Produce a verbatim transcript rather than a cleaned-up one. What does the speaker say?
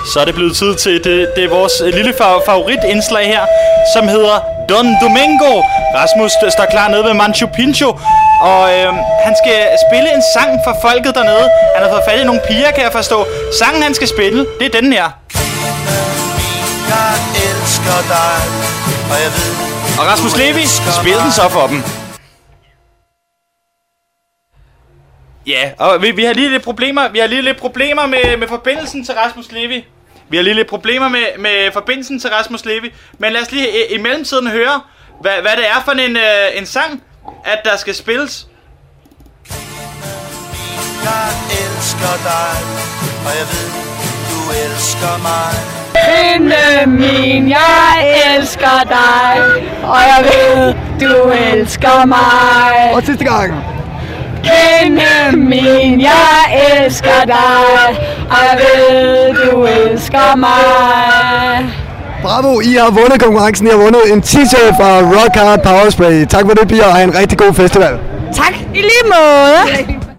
Så er det blevet tid til det, det er vores lille favoritindslag her, som hedder Don Domingo. Rasmus står klar nede ved Machu Picchu, og øh, han skal spille en sang for folket dernede. Han har fået fat i nogle piger, kan jeg forstå. Sangen han skal spille, det er den her. Jeg elsker dig, og jeg ved, og Rasmus Levi, spil den så for dem. Ja, og vi, vi har lige lidt problemer. Vi har lige lidt problemer med, med forbindelsen til Rasmus Levi. Vi har lige lidt problemer med, med forbindelsen til Rasmus Levi. Men lad os lige i, i mellemtiden høre, hvad, hvad det er for en, øh, en sang, at der skal spilles. Jeg elsker dig, og jeg ved, du elsker mig. Kvinde min, jeg elsker dig, og jeg ved, du elsker mig. Og sidste gang. Kvinde min, jeg elsker dig, og jeg ved, du elsker mig. Bravo, I har vundet konkurrencen. I har vundet en t-shirt fra Rock Hard Power Spray. Tak for det, piger, og have en rigtig god festival. Tak, i lige måde.